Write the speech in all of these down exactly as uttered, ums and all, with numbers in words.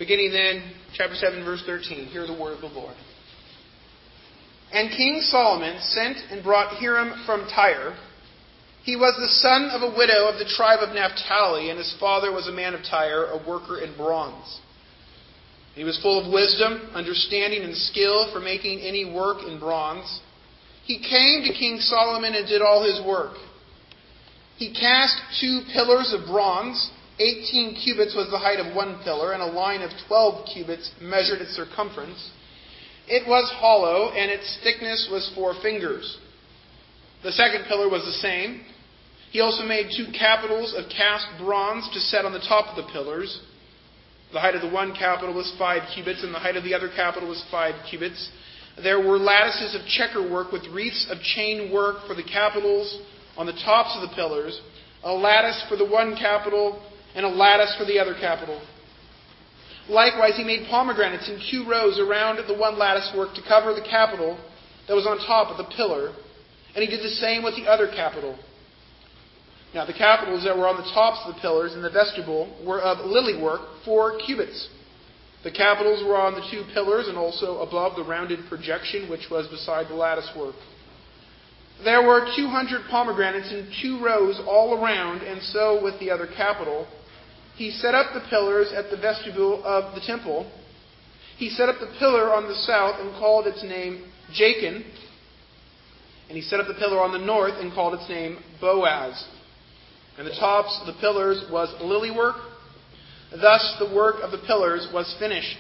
Beginning then, chapter seven, verse thirteen. Hear the word of the Lord. And King Solomon sent and brought Hiram from Tyre. He was the son of a widow of the tribe of Naphtali, and his father was a man of Tyre, a worker in bronze. He was full of wisdom, understanding, and skill for making any work in bronze. He came to King Solomon and did all his work. He cast two pillars of bronze. Eighteen cubits was the height of one pillar, and a line of twelve cubits measured its circumference. It was hollow, and its thickness was four fingers. The second pillar was the same. He also made two capitals of cast bronze to set on the top of the pillars. The height of the one capital was five cubits, and the height of the other capital was five cubits. There were lattices of checker work with wreaths of chain work for the capitals on the tops of the pillars, a lattice for the one capital, and a lattice for the other capital. Likewise, he made pomegranates in two rows around the one lattice work to cover the capital that was on top of the pillar, and he did the same with the other capital. Now, the capitals that were on the tops of the pillars in the vestibule were of lily work, four cubits. The capitals were on the two pillars and also above the rounded projection which was beside the lattice work. There were two hundred pomegranates in two rows all around, and so with the other capital. He set up the pillars at the vestibule of the temple. He set up the pillar on the south and called its name Jachin. And he set up the pillar on the north and called its name Boaz. And the tops of the pillars was lily work. Thus the work of the pillars was finished.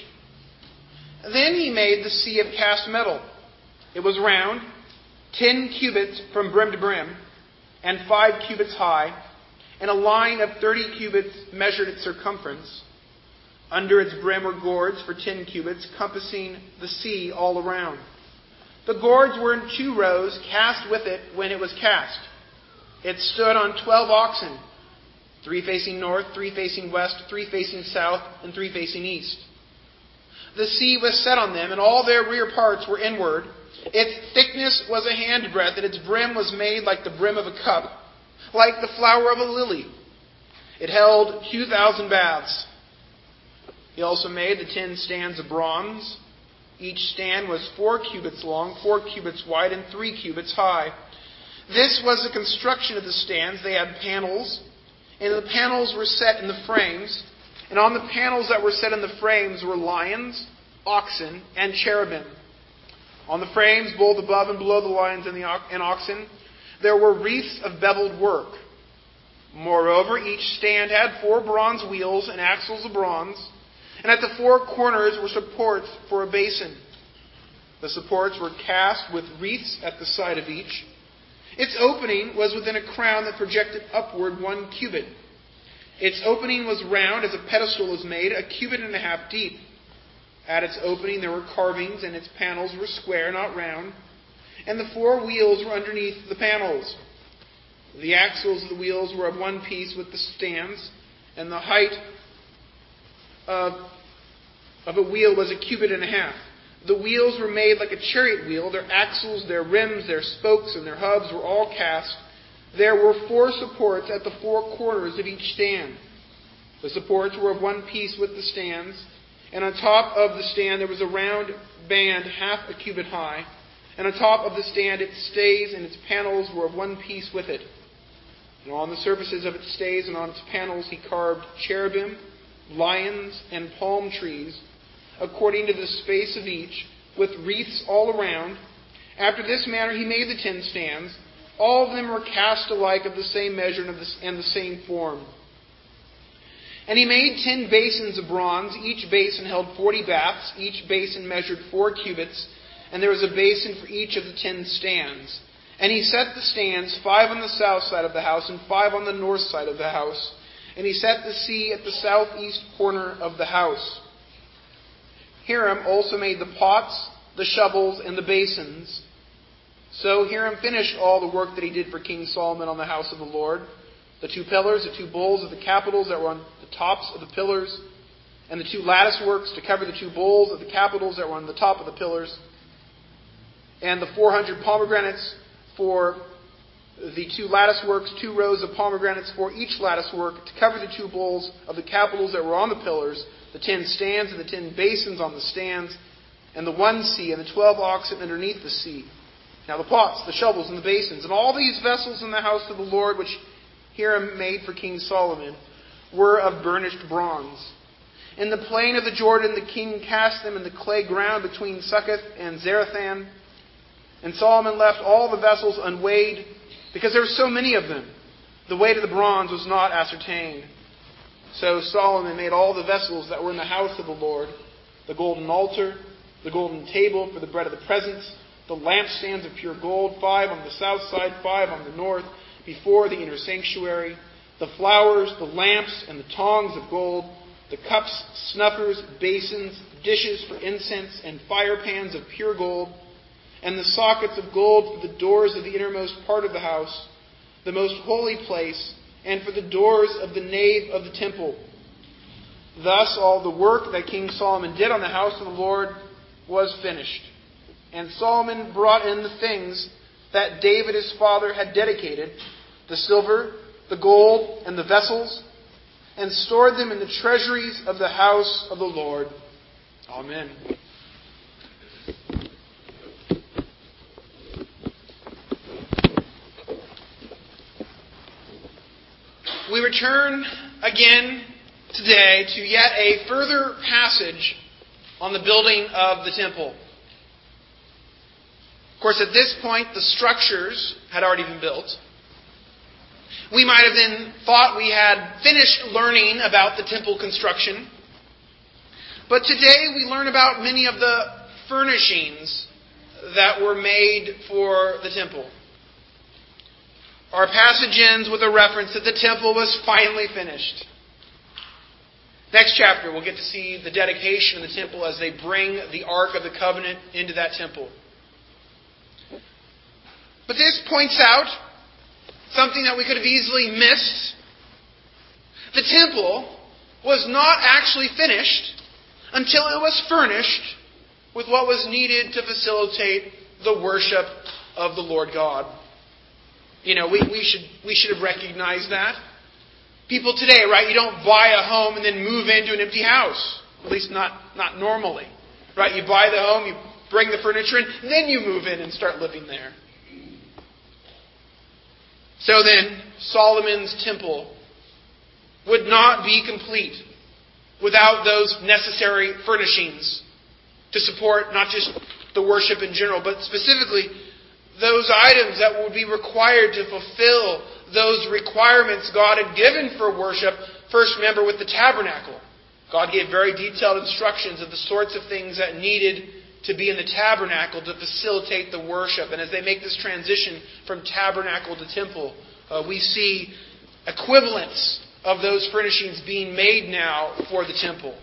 Then he made the sea of cast metal. It was round, ten cubits from brim to brim, and five cubits high, and a line of thirty cubits measured its circumference. Under its brim were gourds for ten cubits, compassing the sea all around. The gourds were in two rows, cast with it when it was cast. It stood on twelve oxen, three facing north, three facing west, three facing south, and three facing east. The sea was set on them, and all their rear parts were inward. Its thickness was a handbreadth, and its brim was made like the brim of a cup, like the flower of a lily. It held two thousand baths. He also made the ten stands of bronze. Each stand was four cubits long, four cubits wide, and three cubits high. This was the construction of the stands. They had panels, and the panels were set in the frames. And on the panels that were set in the frames were lions, oxen, and cherubim. On the frames, both above and below the lions and the and oxen, there were wreaths of beveled work. Moreover, each stand had four bronze wheels and axles of bronze, and at the four corners were supports for a basin. The supports were cast with wreaths at the side of each. Its opening was within a crown that projected upward one cubit. Its opening was round as a pedestal is made, a cubit and a half deep. At its opening there were carvings, and its panels were square, not round. And the four wheels were underneath the panels. The axles of the wheels were of one piece with the stands, and the height of, of a wheel was a cubit and a half. The wheels were made like a chariot wheel. Their axles, their rims, their spokes, and their hubs were all cast. There were four supports at the four corners of each stand. The supports were of one piece with the stands, and on top of the stand there was a round band half a cubit high, and on top of the stand its stays and its panels were of one piece with it. And on the surfaces of its stays and on its panels he carved cherubim, lions, and palm trees, according to the space of each, with wreaths all around. After this manner he made the ten stands. All of them were cast alike of the same measure and, of the, and the same form. And he made ten basins of bronze. Each basin held forty baths. Each basin measured four cubits, and there was a basin for each of the ten stands. And he set the stands, five on the south side of the house and five on the north side of the house. And he set the sea at the southeast corner of the house. Hiram also made the pots, the shovels, and the basins. So Hiram finished all the work that he did for King Solomon on the house of the Lord. The two pillars, the two bowls of the capitals that were on the tops of the pillars, and the two lattice works to cover the two bowls of the capitals that were on the top of the pillars, and the four hundred pomegranates for the two lattice works, two rows of pomegranates for each lattice work to cover the two bowls of the capitals that were on the pillars, the ten stands and the ten basins on the stands, and the one sea, and the twelve oxen underneath the sea. Now the pots, the shovels, and the basins, and all these vessels in the house of the Lord, which Hiram made for King Solomon, were of burnished bronze. In the plain of the Jordan the king cast them in the clay ground between Succoth and Zarethan. And Solomon left all the vessels unweighed, because there were so many of them. The weight of the bronze was not ascertained. So Solomon made all the vessels that were in the house of the Lord, the golden altar, the golden table for the bread of the presence, the lampstands of pure gold, five on the south side, five on the north, before the inner sanctuary, the flowers, the lamps, and the tongs of gold, the cups, snuffers, basins, dishes for incense, and fire pans of pure gold, and the sockets of gold for the doors of the innermost part of the house, the most holy place, and for the doors of the nave of the temple. Thus all the work that King Solomon did on the house of the Lord was finished. And Solomon brought in the things that David his father had dedicated, the silver, the gold, and the vessels, and stored them in the treasuries of the house of the Lord. Amen. We return again today to yet a further passage on the building of the temple. Of course, at this point, the structures had already been built. We might have then thought we had finished learning about the temple construction. But today we learn about many of the furnishings that were made for the temple. Our passage ends with a reference that the temple was finally finished. Next chapter, we'll get to see the dedication of the temple as they bring the Ark of the Covenant into that temple. But this points out something that we could have easily missed. The temple was not actually finished until it was furnished with what was needed to facilitate the worship of the Lord God. You know, we, we should we should have recognized that. People today, right, you don't buy a home and then move into an empty house. At least not, not normally. Right? You buy the home, you bring the furniture in, and then you move in and start living there. So then, Solomon's temple would not be complete without those necessary furnishings to support not just the worship in general, but specifically those items that would be required to fulfill those requirements God had given for worship. First, remember, with the tabernacle. God gave very detailed instructions of the sorts of things that needed to be in the tabernacle to facilitate the worship. And as they make this transition from tabernacle to temple, uh, we see equivalents of those furnishings being made now for the temple.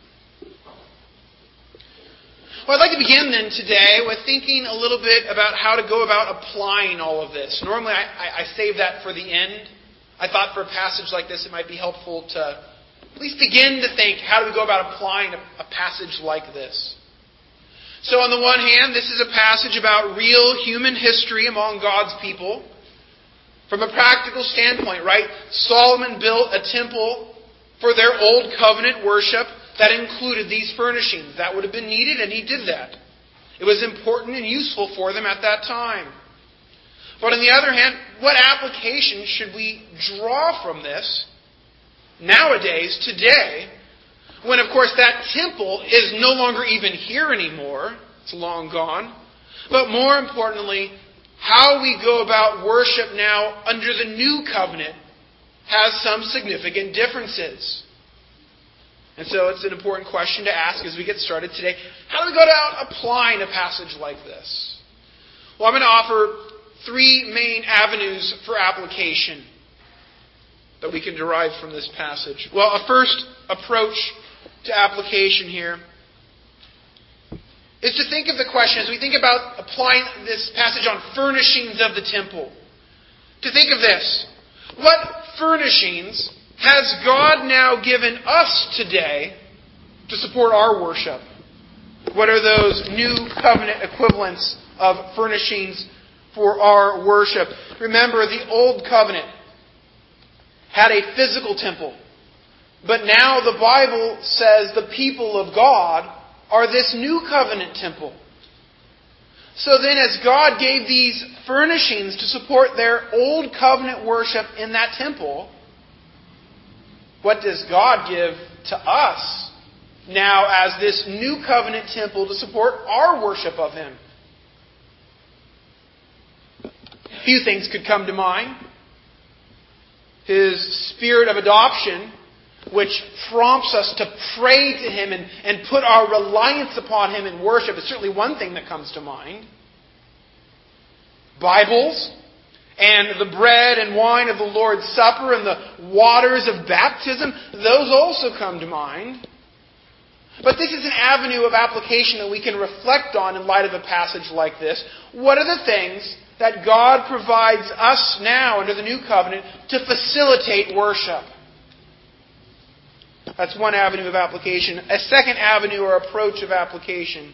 Well, I'd like to begin then today with thinking a little bit about how to go about applying all of this. Normally I, I, I save that for the end. I thought for a passage like this it might be helpful to at least begin to think, how do we go about applying a, a passage like this? So on the one hand, this is a passage about real human history among God's people. From a practical standpoint, right? Solomon built a temple for their old covenant worship that included these furnishings. That would have been needed, and he did that. It was important and useful for them at that time. But on the other hand, what application should we draw from this nowadays, today, when, of course, that temple is no longer even here anymore? It's long gone. But more importantly, how we go about worship now under the new covenant has some significant differences. And so it's an important question to ask as we get started today. How do we go about applying a passage like this? Well, I'm going to offer three main avenues for application that we can derive from this passage. Well, a first approach to application here is to think of the question, as we think about applying this passage on furnishings of the temple, to think of this. What furnishings has God now given us today to support our worship? What are those new covenant equivalents of furnishings for our worship? Remember, the old covenant had a physical temple But now the Bible says the people of God are this new covenant temple. So then as God gave these furnishings to support their old covenant worship in that temple, what does God give to us now as this new covenant temple to support our worship of Him? A few things could come to mind. His spirit of adoption, which prompts us to pray to Him and, and put our reliance upon Him in worship, is certainly one thing that comes to mind. Bibles, and the bread and wine of the Lord's Supper, and the waters of baptism, those also come to mind. But this is an avenue of application that we can reflect on in light of a passage like this. What are the things that God provides us now under the new covenant to facilitate worship? That's one avenue of application. A second avenue or approach of application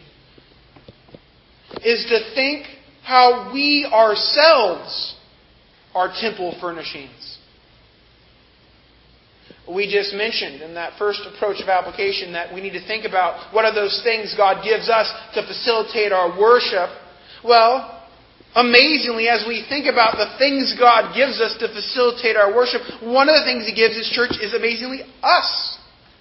is to think how we ourselves are temple furnishings. We just mentioned in that first approach of application that we need to think about what are those things God gives us to facilitate our worship. Well, amazingly, as we think about the things God gives us to facilitate our worship, one of the things He gives His church is amazingly us.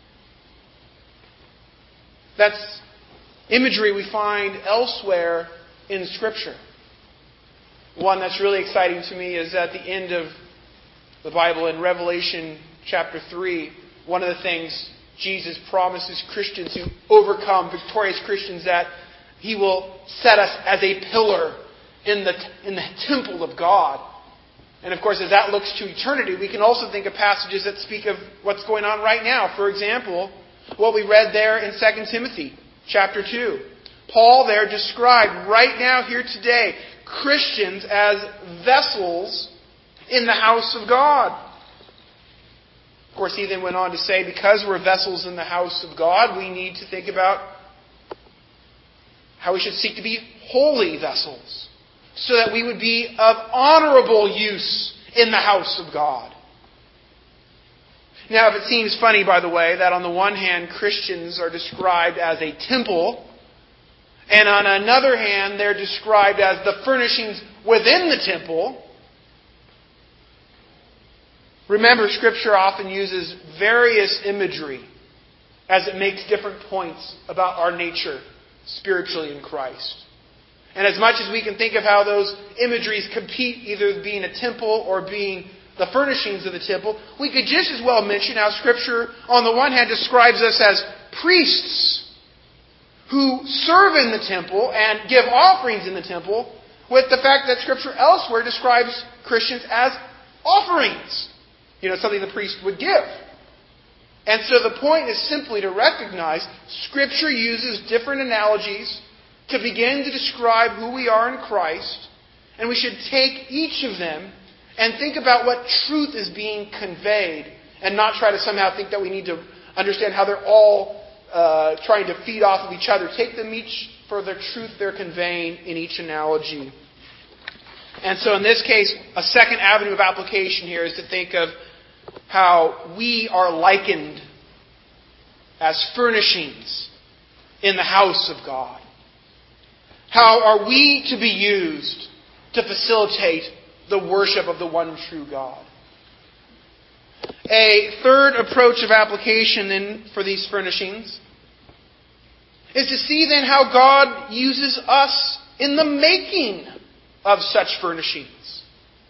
That's imagery we find elsewhere in Scripture. One that's really exciting to me is at the end of the Bible in Revelation chapter three. One of the things Jesus promises Christians who overcome, victorious Christians, that He will set us as a pillar in the, in the temple of God. And of course, as that looks to eternity, we can also think of passages that speak of what's going on right now. For example, what we read there in Second Timothy chapter two. Paul there described right now, here today, Christians as vessels in the house of God. Of course, he then went on to say, because we're vessels in the house of God, we need to think about how we should seek to be holy vessels, so that we would be of honorable use in the house of God. Now, if it seems funny, by the way, that on the one hand Christians are described as a temple, and on another hand they're described as the furnishings within the temple, remember, Scripture often uses various imagery as it makes different points about our nature spiritually in Christ. And as much as we can think of how those imageries compete, either being a temple or being the furnishings of the temple, we could just as well mention how Scripture, on the one hand, describes us as priests who serve in the temple and give offerings in the temple, with the fact that Scripture elsewhere describes Christians as offerings. You know, something the priest would give. And so the point is simply to recognize Scripture uses different analogies to begin to describe who we are in Christ, and we should take each of them and think about what truth is being conveyed, and not try to somehow think that we need to understand how they're all uh, trying to feed off of each other. Take them each for the truth they're conveying in each analogy. And so in this case, a second avenue of application here is to think of how we are likened as furnishings in the house of God. How are we to be used to facilitate the worship of the one true God? A third approach of application then for these furnishings is to see then how God uses us in the making of such furnishings.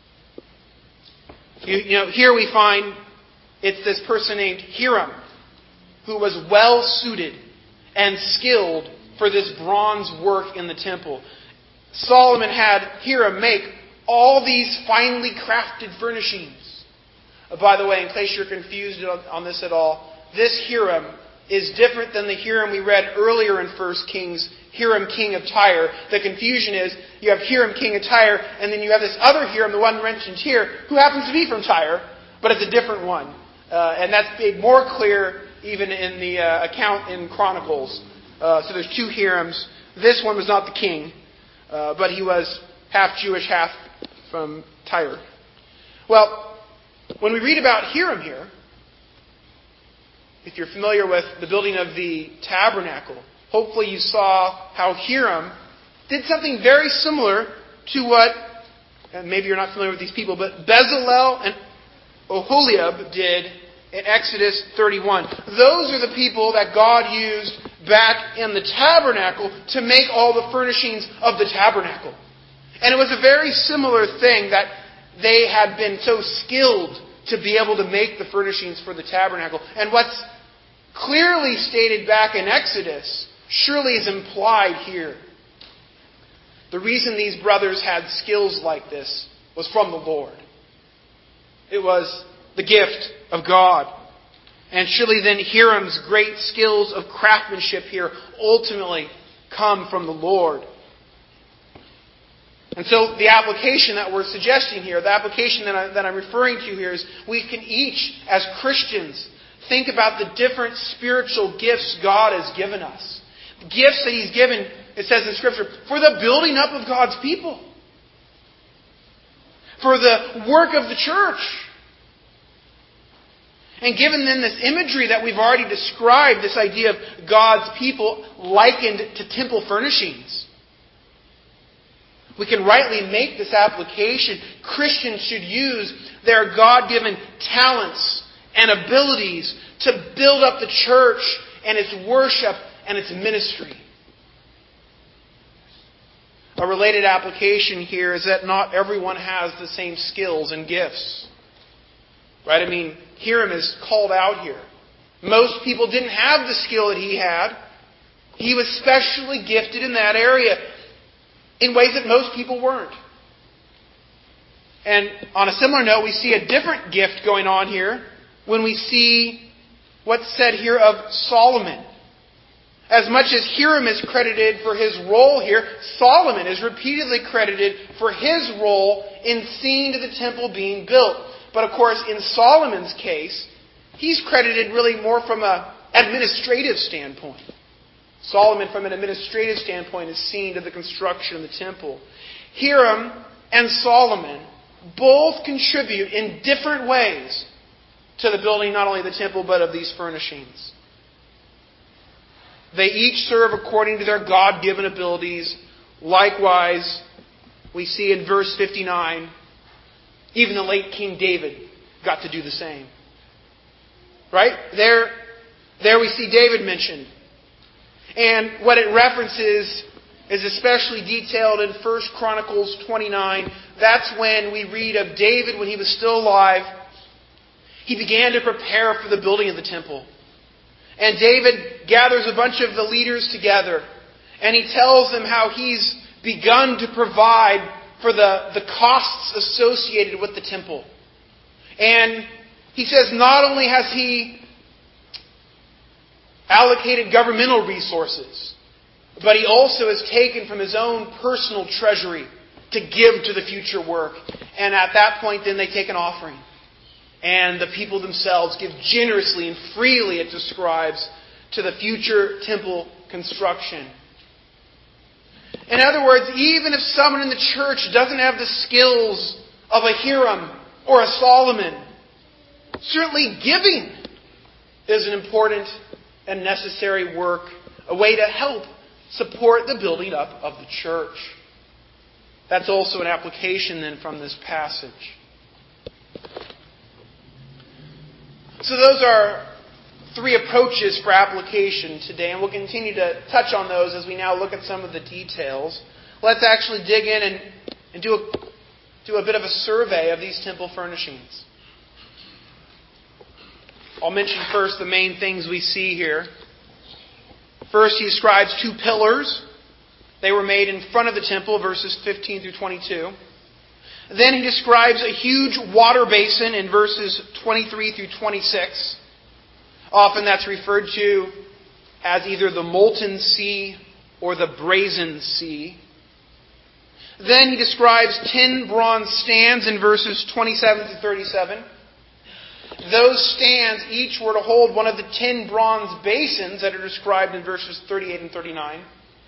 You, you know, here we find it's this person named Hiram, who was well suited and skilled for this bronze work in the temple. Solomon had Hiram make all these finely crafted furnishings. Uh, by the way, in case you're confused on, on this at all, this Hiram is different than the Hiram we read earlier in First Kings, Hiram, king of Tyre. The confusion is you have Hiram, king of Tyre, and then you have this other Hiram, the one mentioned here, who happens to be from Tyre, but it's a different one. Uh, and that's made more clear even in the uh, account in Chronicles. Uh, so there's two Hirams. This one was not the king, uh, but he was half Jewish, half from Tyre. Well, when we read about Hiram here, if you're familiar with the building of the tabernacle, hopefully you saw how Hiram did something very similar to what, and maybe you're not familiar with these people, but Bezalel and Oholiab did in Exodus thirty-one. Those are the people that God used back in the tabernacle to make all the furnishings of the tabernacle. And it was a very similar thing that they had been so skilled to be able to make the furnishings for the tabernacle. And what's clearly stated back in Exodus surely is implied here. The reason these brothers had skills like this was from the Lord. It was the gift of God. And surely then Hiram's great skills of craftsmanship here ultimately come from the Lord. And so the application that we're suggesting here, the application that, I, that I'm referring to here is we can each, as Christians, think about the different spiritual gifts God has given us. Gifts that He's given, it says in Scripture, for the building up of God's people. For the work of the church. And given then this imagery that we've already described, this idea of God's people likened to temple furnishings, we can rightly make this application. Christians should use their God-given talents and abilities to build up the church and its worship and its ministry. A related application here is that not everyone has the same skills and gifts. Right? I mean, Hiram is called out here. Most people didn't have the skill that he had. He was specially gifted in that area in ways that most people weren't. And on a similar note, we see a different gift going on here when we see what's said here of Solomon. As much as Hiram is credited for his role here, Solomon is repeatedly credited for his role in seeing to the temple being built. But of course, in Solomon's case, he's credited really more from an administrative standpoint. Solomon, from an administrative standpoint, is seen to the construction of the temple. Hiram and Solomon both contribute in different ways to the building not only of the temple, but of these furnishings. They each serve according to their God-given abilities. Likewise, we see in verse fifty-nine, even the late King David got to do the same. Right? There, there we see David mentioned. And what it references is especially detailed in First Chronicles twenty-nine. That's when we read of David when he was still alive. He began to prepare for the building of the temple. And David gathers a bunch of the leaders together. And he tells them how he's begun to provide for the, the costs associated with the temple. And he says not only has he allocated governmental resources, but he also has taken from his own personal treasury to give to the future work. And at that point, then they take an offering. And the people themselves give generously and freely, it describes, to the future temple construction. In other words, even if someone in the church doesn't have the skills of a Hiram or a Solomon, certainly giving is an important and necessary work, a way to help support the building up of the church. That's also an application then from this passage. So those are three approaches for application today, and we'll continue to touch on those as we now look at some of the details. Let's actually dig in and, and do, a, do a bit of a survey of these temple furnishings. I'll mention first the main things we see here. First, he describes two pillars. They were made in front of the temple, verses fifteen through twenty-two. Then he describes a huge water basin in verses twenty-three through twenty-six. Often that's referred to as either the molten sea or the brazen sea. Then he describes ten bronze stands in verses twenty-seven through thirty-seven. Those stands each were to hold one of the ten bronze basins that are described in verses thirty-eight and thirty-nine.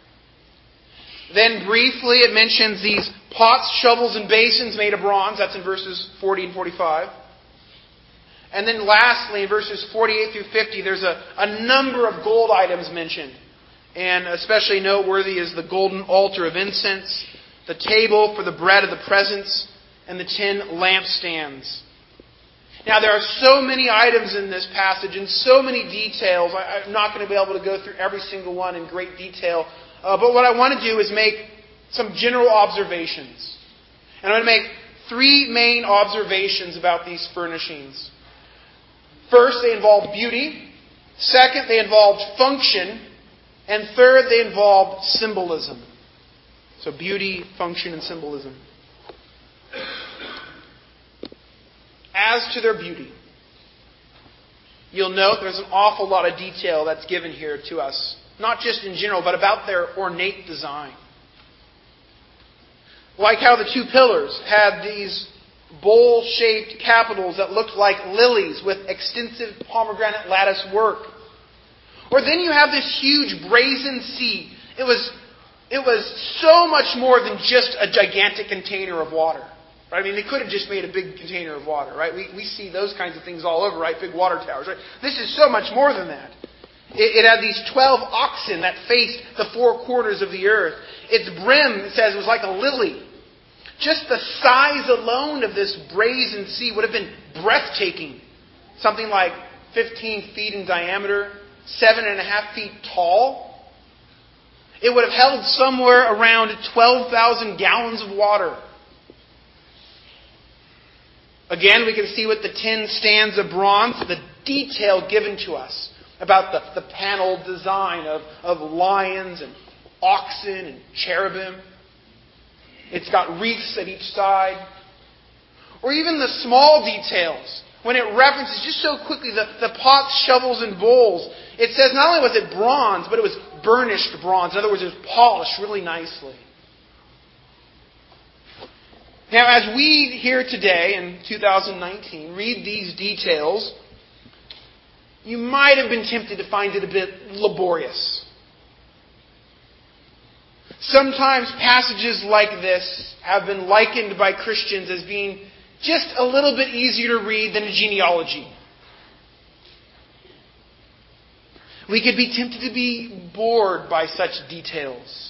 Then briefly it mentions these pots, shovels, and basins made of bronze. That's in verses forty and forty-five. And then lastly, in verses forty-eight through fifty, there's a, a number of gold items mentioned. And especially noteworthy is the golden altar of incense, the table for the bread of the presence, and the ten lampstands. Now, there are so many items in this passage and so many details. I, I'm not going to be able to go through every single one in great detail. Uh, but what I want to do is make some general observations. And I'm going to make three main observations about these furnishings. First, they involve beauty. Second, they involved function. And third, they involved symbolism. So beauty, function, and symbolism. As to their beauty, you'll note there's an awful lot of detail that's given here to us. Not just in general, but about their ornate design. Like how the two pillars had these bowl-shaped capitals that looked like lilies with extensive pomegranate lattice work. Or then you have this huge brazen sea. It was, it was so much more than just a gigantic container of water. Right? I mean, they could have just made a big container of water, right? We, we see those kinds of things all over, right? Big water towers, right? This is so much more than that. It, it had these twelve oxen that faced the four corners of the earth. Its brim, it says, was like a lily. Just the size alone of this brazen sea would have been breathtaking. Something like fifteen feet in diameter, seven and a half feet tall. It would have held somewhere around twelve thousand gallons of water. Again, we can see with the ten stands of bronze, the detail given to us about the, the panel design of, of lions and oxen and cherubim. It's got wreaths at each side. Or even the small details. When it references just so quickly the, the pots, shovels, and bowls, it says not only was it bronze, but it was burnished bronze. In other words, it was polished really nicely. Now, as we here today in two thousand nineteen read these details, you might have been tempted to find it a bit laborious. Sometimes passages like this have been likened by Christians as being just a little bit easier to read than a genealogy. We could be tempted to be bored by such details.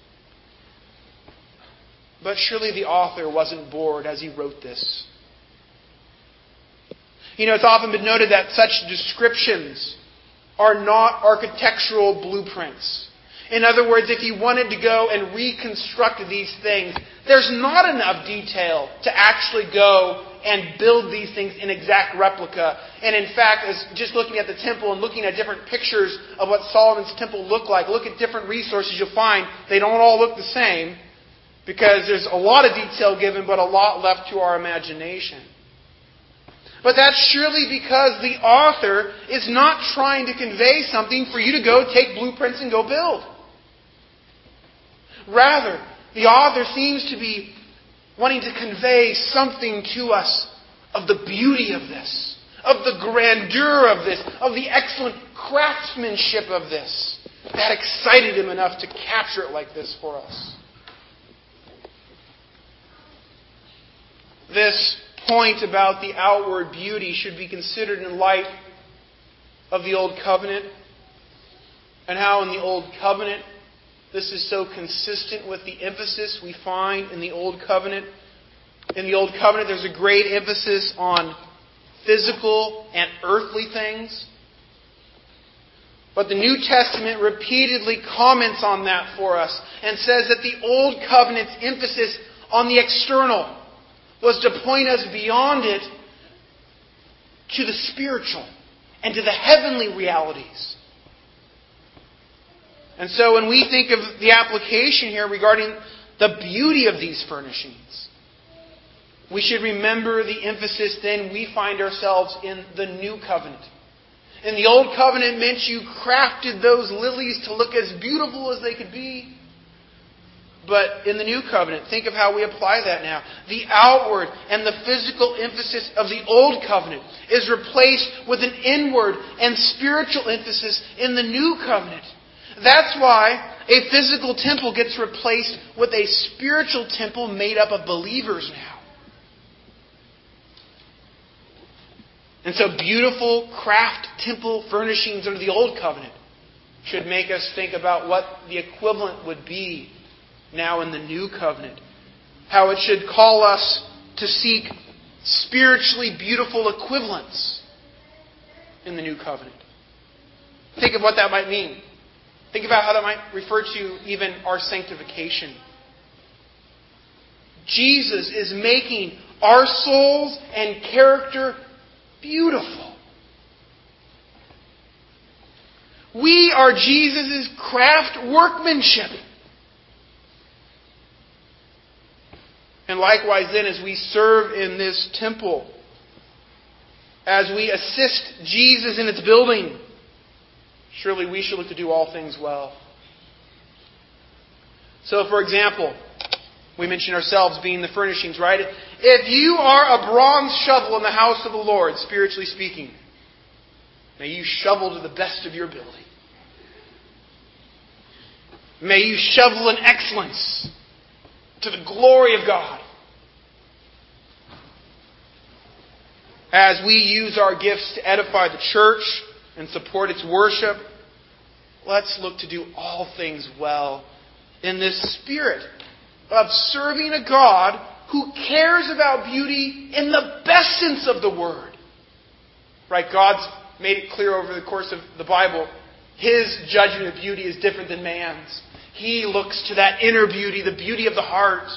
But surely the author wasn't bored as he wrote this. You know, it's often been noted that such descriptions are not architectural blueprints. In other words, if you wanted to go and reconstruct these things, there's not enough detail to actually go and build these things in exact replica. And in fact, as just looking at the temple and looking at different pictures of what Solomon's temple looked like, look at different resources, you'll find they don't all look the same. Because there's a lot of detail given, but a lot left to our imagination. But that's surely because the author is not trying to convey something for you to go take blueprints and go build. Rather, the author seems to be wanting to convey something to us of the beauty of this, of the grandeur of this, of the excellent craftsmanship of this, that excited him enough to capture it like this for us. This point about the outward beauty should be considered in light of the Old Covenant and how in the Old Covenant this is so consistent with the emphasis we find in the Old Covenant. In the Old Covenant there's a great emphasis on physical and earthly things. But the New Testament repeatedly comments on that for us and says that the Old Covenant's emphasis on the external was to point us beyond it to the spiritual and to the heavenly realities. And so when we think of the application here regarding the beauty of these furnishings, we should remember the emphasis then we find ourselves in the New Covenant. In the Old Covenant meant you crafted those lilies to look as beautiful as they could be. But in the New Covenant, think of how we apply that now. The outward and the physical emphasis of the Old Covenant is replaced with an inward and spiritual emphasis in the New Covenant. That's why a physical temple gets replaced with a spiritual temple made up of believers now. And so beautiful craft temple furnishings under the Old Covenant should make us think about what the equivalent would be now in the New Covenant. How it should call us to seek spiritually beautiful equivalents in the New Covenant. Think of what that might mean. Think about how that might refer to even our sanctification. Jesus is making our souls and character beautiful. We are Jesus' craft workmanship. And likewise then, as we serve in this temple, as we assist Jesus in its building, surely we should look to do all things well. So, for example, we mention ourselves being the furnishings, right? If you are a bronze shovel in the house of the Lord, spiritually speaking, may you shovel to the best of your ability. May you shovel in excellence to the glory of God. As we use our gifts to edify the church and support its worship, let's look to do all things well in this spirit of serving a God who cares about beauty in the best sense of the word. Right? God's made it clear over the course of the Bible, His judgment of beauty is different than man's. He looks to that inner beauty, the beauty of the heart.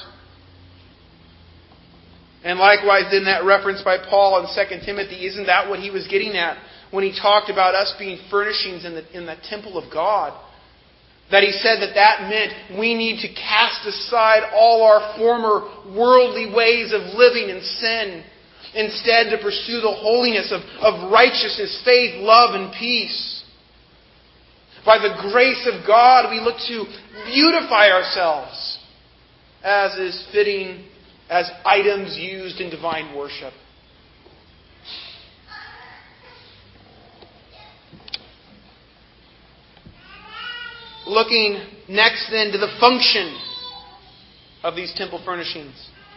And likewise, in that reference by Paul in Second Timothy, isn't that what he was getting at when he talked about us being furnishings in the, in the temple of God? That he said that that meant we need to cast aside all our former worldly ways of living in sin, instead to pursue the holiness of, of righteousness, faith, love, and peace. By the grace of God, we look to beautify ourselves as is fitting as items used in divine worship. Looking next then to the function of these temple furnishings.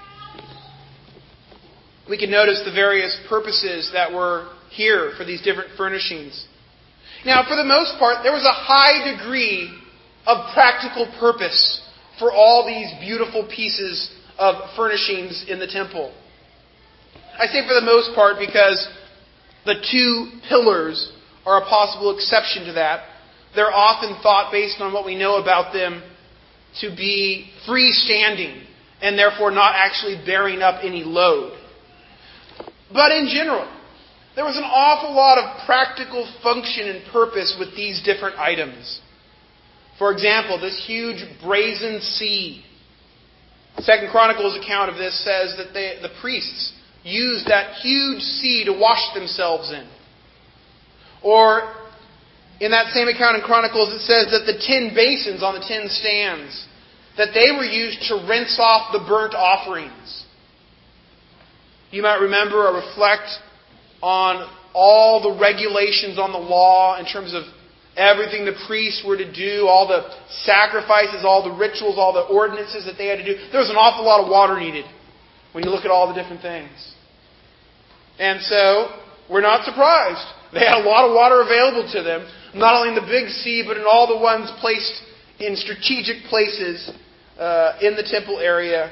We can notice the various purposes that were here for these different furnishings. Now, for the most part, there was a high degree of practical purpose for all these beautiful pieces of furnishings in the temple. I say for the most part because the two pillars are a possible exception to that. They're often thought, based on what we know about them, to be freestanding and therefore not actually bearing up any load. But in general, there was an awful lot of practical function and purpose with these different items. For example, this huge brazen sea. Second Chronicles account of this says that they, the priests used that huge sea to wash themselves in. Or in that same account in Chronicles, it says that the ten basins on the ten stands, that they were used to rinse off the burnt offerings. You might remember or reflect on all the regulations on the law in terms of everything the priests were to do, all the sacrifices, all the rituals, all the ordinances that they had to do. There was an awful lot of water needed when you look at all the different things. And so, we're not surprised. They had a lot of water available to them, not only in the big sea, but in all the ones placed in strategic places uh, in the temple area.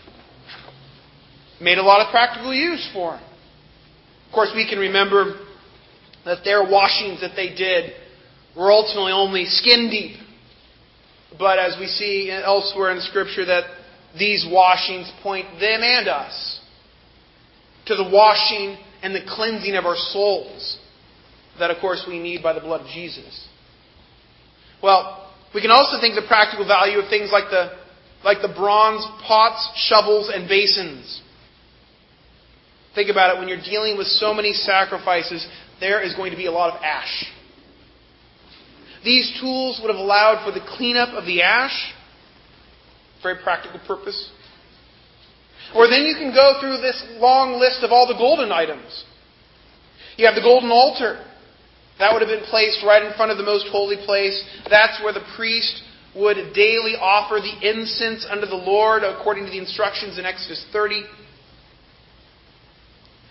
Made a lot of practical use for them. Of course, we can remember that their washings that they did were ultimately only skin deep. But as we see elsewhere in Scripture, that these washings point them and us to the washing and the cleansing of our souls that, of course, we need by the blood of Jesus. Well, we can also think the practical value of things like the, like the bronze pots, shovels, and basins. Think about it. When you're dealing with so many sacrifices, there is going to be a lot of ash. These tools would have allowed for the cleanup of the ash. Very practical purpose. Or then you can go through this long list of all the golden items. You have the golden altar. That would have been placed right in front of the most holy place. That's where the priest would daily offer the incense unto the Lord according to the instructions in Exodus thirty.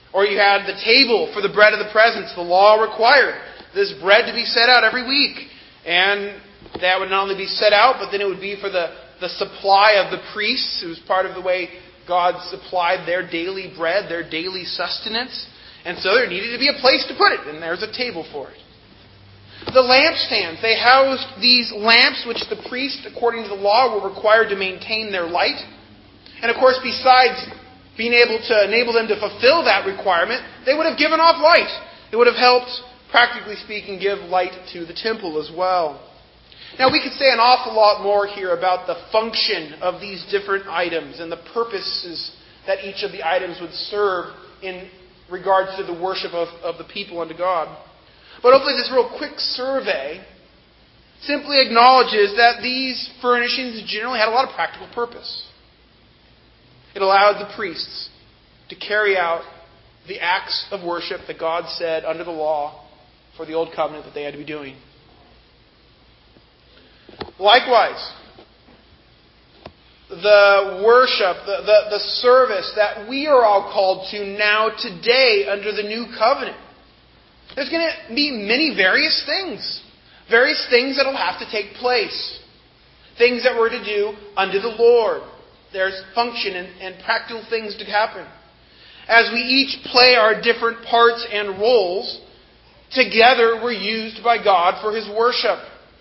Or you had the table for the bread of the presence. The law required this bread to be set out every week. And that would not only be set out, but then it would be for the, the supply of the priests. It was part of the way God supplied their daily bread, their daily sustenance. And so there needed to be a place to put it, and there's a table for it. The lampstands, they housed these lamps which the priest, according to the law, were required to maintain their light. And of course, besides being able to enable them to fulfill that requirement, they would have given off light. It would have helped, practically speaking, give light to the temple as well. Now, we could say an awful lot more here about the function of these different items and the purposes that each of the items would serve in regards to the worship of, of the people unto God. But hopefully this real quick survey simply acknowledges that these furnishings generally had a lot of practical purpose. It allowed the priests to carry out the acts of worship that God said under the law for the Old Covenant that they had to be doing. Likewise, the worship, the, the, the service that we are all called to now today under the New Covenant. There's going to be many various things. Various things that will have to take place. Things that we're to do unto the Lord. There's function and, and practical things to happen. As we each play our different parts and roles, together we're used by God for His worship.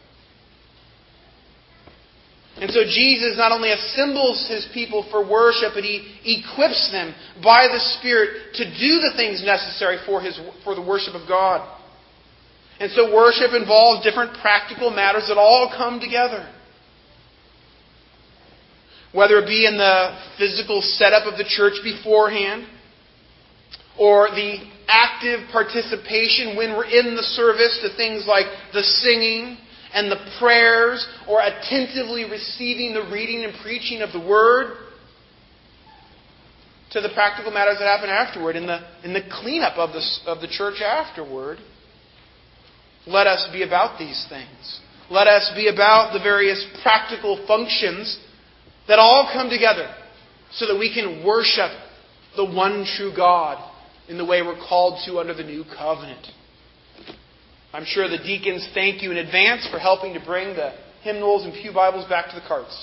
And so Jesus not only assembles His people for worship, but He equips them by the Spirit to do the things necessary for His for the worship of God. And so worship involves different practical matters that all come together. Whether it be in the physical setup of the church beforehand, or the active participation when we're in the service to things like the singing and the prayers, or attentively receiving the reading and preaching of the Word, to the practical matters that happen afterward, in the, in the cleanup of the, of the church afterward. Let us be about these things. Let us be about the various practical functions that all come together so that we can worship the one true God in the way we're called to under the New Covenant. I'm sure the deacons thank you in advance for helping to bring the hymnals and pew Bibles back to the carts.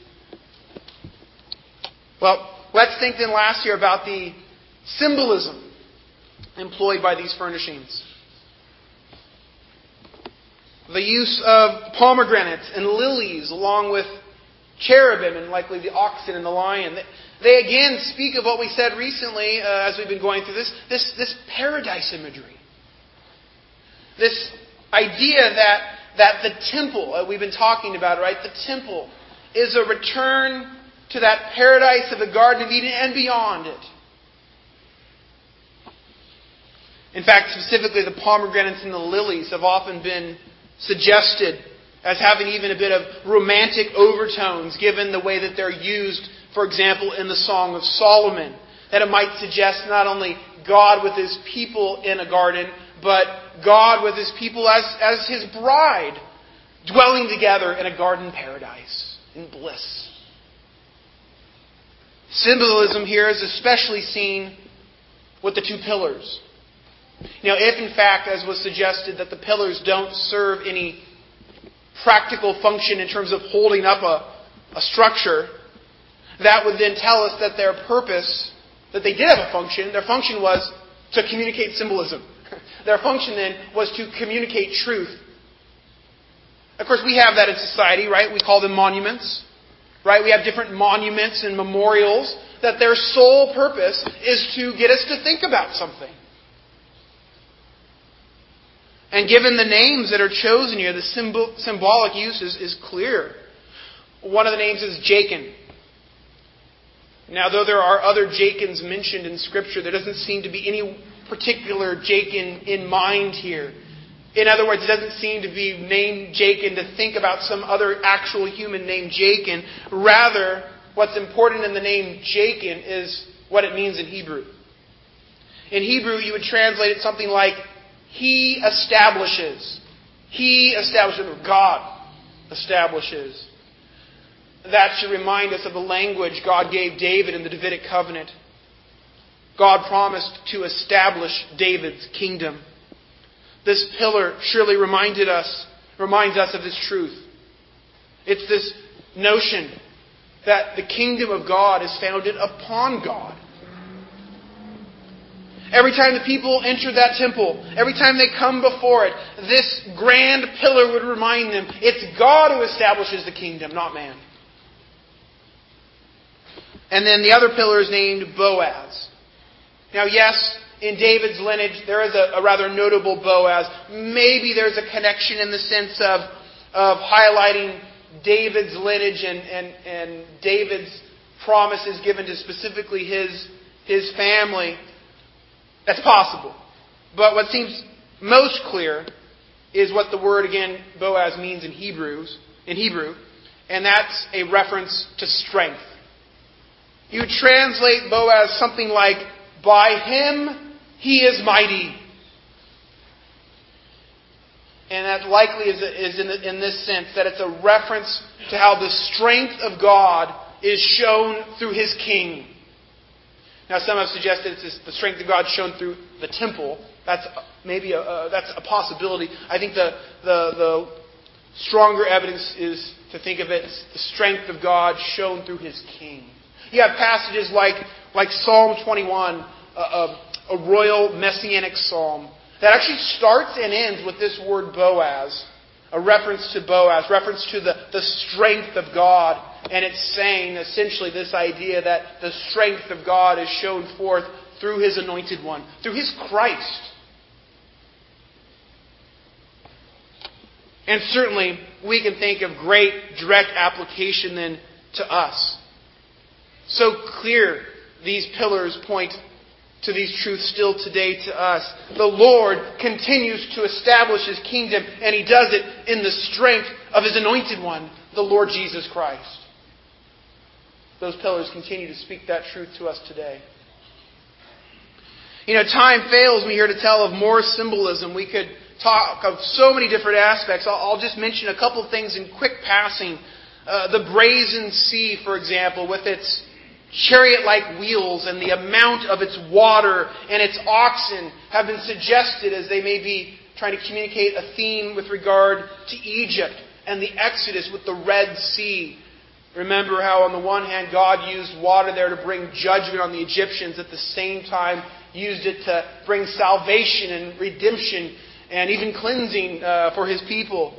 Well, let's think then last year about the symbolism employed by these furnishings. The use of pomegranates and lilies along with cherubim and likely the oxen and the lion. They again speak of what we said recently uh, as we've been going through this, this, this paradise imagery. This idea that, that the temple, uh, we've been talking about, right? The temple is a return to that paradise of the Garden of Eden and beyond it. In fact, specifically the pomegranates and the lilies have often been suggested as having even a bit of romantic overtones given the way that they're used, for example, in the Song of Solomon. That it might suggest not only God with His people in a garden, but God with His people as, as His bride, dwelling together in a garden paradise, in bliss. Symbolism here is especially seen with the two pillars. You know, if in fact, as was suggested, that the pillars don't serve any practical function in terms of holding up a, a structure, that would then tell us that their purpose, that they did have a function, their function was to communicate symbolism. Their function then was to communicate truth. Of course, we have that in society, right? We call them monuments, right? We have different monuments and memorials that their sole purpose is to get us to think about something. And given the names that are chosen here, the symbol, symbolic use is, is clear. One of the names is Jachin. Now, though there are other Jachins mentioned in Scripture, there doesn't seem to be any particular Jachin in mind here. In other words, it doesn't seem to be named Jachin to think about some other actual human named Jachin. Rather, what's important in the name Jachin is what it means in Hebrew. In Hebrew, you would translate it something like, He establishes. He establishes. God establishes. That should remind us of the language God gave David in the Davidic covenant. God promised to establish David's kingdom. This pillar surely reminded us, reminds us of this truth. It's this notion that the kingdom of God is founded upon God. Every time the people enter that temple, every time they come before it, this grand pillar would remind them it's God who establishes the kingdom, not man. And then the other pillar is named Boaz. Now, yes, in David's lineage, there is a, a rather notable Boaz. Maybe there's a connection in the sense of, of highlighting David's lineage and, and, and David's promises given to specifically his, his family. That's possible. But what seems most clear is what the word, again, Boaz means in Hebrews, in Hebrew, and that's a reference to strength. You translate Boaz something like, by him he is mighty. And that likely is, is in, the, in this sense, that it's a reference to how the strength of God is shown through his king. Now, some have suggested it's the strength of God shown through the temple. That's maybe a, uh, that's a possibility. I think the, the, the stronger evidence is to think of it as the strength of God shown through his king. You have passages like, like Psalm twenty-one, a, a, a royal messianic psalm, that actually starts and ends with this word Boaz, a reference to Boaz, reference to the, the strength of God. And it's saying essentially this idea that the strength of God is shown forth through his anointed one, through his Christ. And certainly we can think of great direct application then to us. So clear these pillars point to these truths still today to us. The Lord continues to establish his kingdom, and he does it in the strength of his anointed one, the Lord Jesus Christ. Those pillars continue to speak that truth to us today. You know, time fails me here to tell of more symbolism. We could talk of so many different aspects. I'll, I'll just mention a couple of things in quick passing. Uh, the brazen sea, for example, with its chariot-like wheels and the amount of its water and its oxen have been suggested as they may be trying to communicate a theme with regard to Egypt and the Exodus with the Red Sea. Remember how on the one hand God used water there to bring judgment on the Egyptians, at the same time used it to bring salvation and redemption and even cleansing uh, for his people.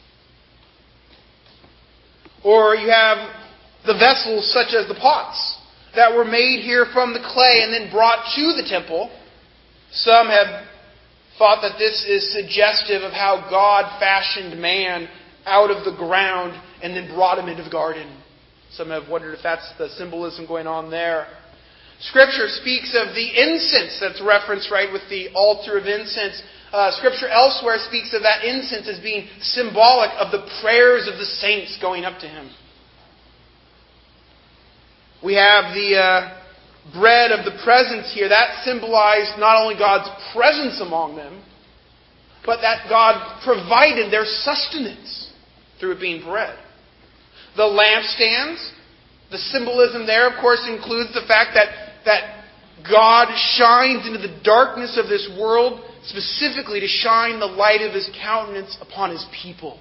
Or you have the vessels such as the pots that were made here from the clay and then brought to the temple. Some have thought that this is suggestive of how God fashioned man out of the ground and then brought him into the garden. Some have wondered if that's the symbolism going on there. Scripture speaks of the incense that's referenced right with the altar of incense. Uh, scripture elsewhere speaks of that incense as being symbolic of the prayers of the saints going up to him. We have the uh, bread of the presence here. That symbolized not only God's presence among them, but that God provided their sustenance through it being bread. The lampstands, the symbolism there, of course, includes the fact that, that God shines into the darkness of this world, specifically to shine the light of his countenance upon his people.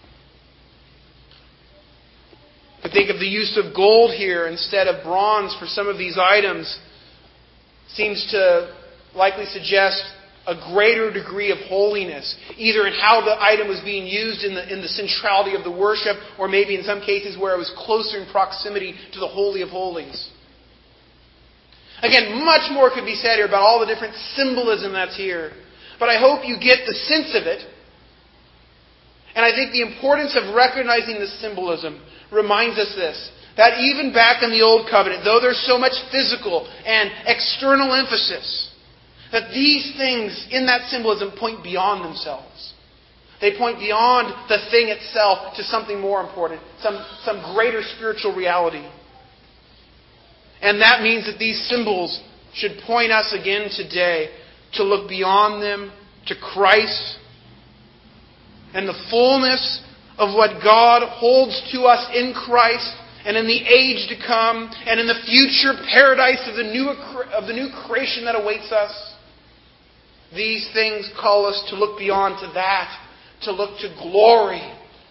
To think of the use of gold here instead of bronze for some of these items seems to likely suggest a greater degree of holiness, either in how the item was being used in the, in the centrality of the worship, or maybe in some cases where it was closer in proximity to the Holy of Holies. Again, much more could be said here about all the different symbolism that's here. But I hope you get the sense of it. And I think the importance of recognizing this symbolism reminds us this, that even back in the Old Covenant, though there's so much physical and external emphasis, that these things in that symbolism point beyond themselves. They point beyond the thing itself to something more important, some, some greater spiritual reality. And that means that these symbols should point us again today to look beyond them to Christ and the fullness of what God holds to us in Christ and in the age to come, and in the future paradise of the new, of the new creation that awaits us. These things call us to look beyond to that, to look to glory,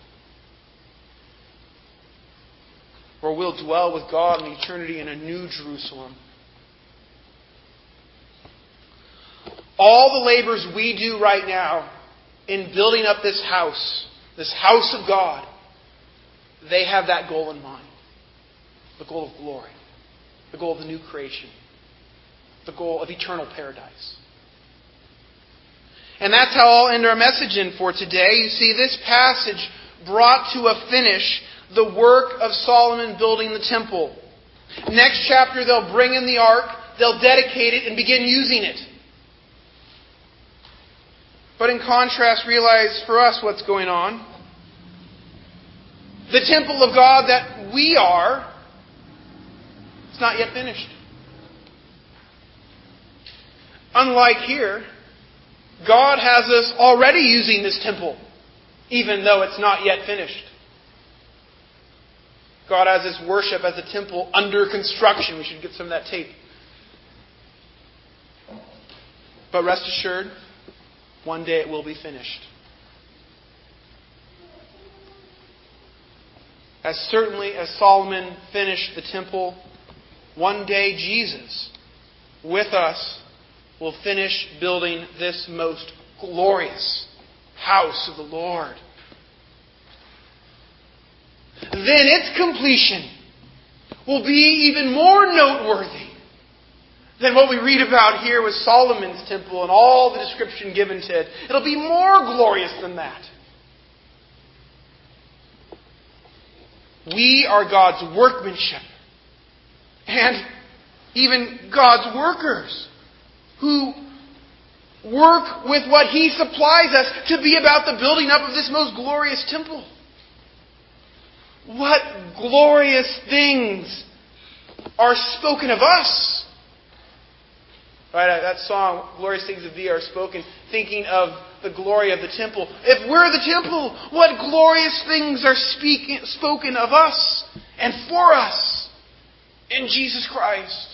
where we'll dwell with God in eternity in a new Jerusalem. All the labors we do right now in building up this house, this house of God, they have that goal in mind. The goal of glory. The goal of the new creation. The goal of eternal paradise. And that's how I'll end our message in for today. You see, this passage brought to a finish the work of Solomon building the temple. Next chapter, they'll bring in the ark, they'll dedicate it, and begin using it. But in contrast, realize for us what's going on. The temple of God that we are, it's not yet finished. Unlike here, God has us already using this temple, even though it's not yet finished. God has His worship as a temple under construction. We should get some of that tape. But rest assured, one day it will be finished. As certainly as Solomon finished the temple, one day Jesus, with us, will finish building this most glorious house of the Lord. Then its completion will be even more noteworthy than what we read about here with Solomon's temple and all the description given to it. It'll be more glorious than that. We are God's workmanship. And even God's workers who work with what He supplies us to be about the building up of this most glorious temple. What glorious things are spoken of us. Right, that song, Glorious Things of Thee Are Spoken, thinking of the glory of the temple. If we're the temple, what glorious things are speaking, spoken of us and for us in Jesus Christ.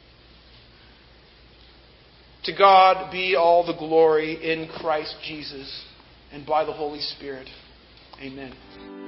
To God be all the glory in Christ Jesus and by the Holy Spirit. Amen.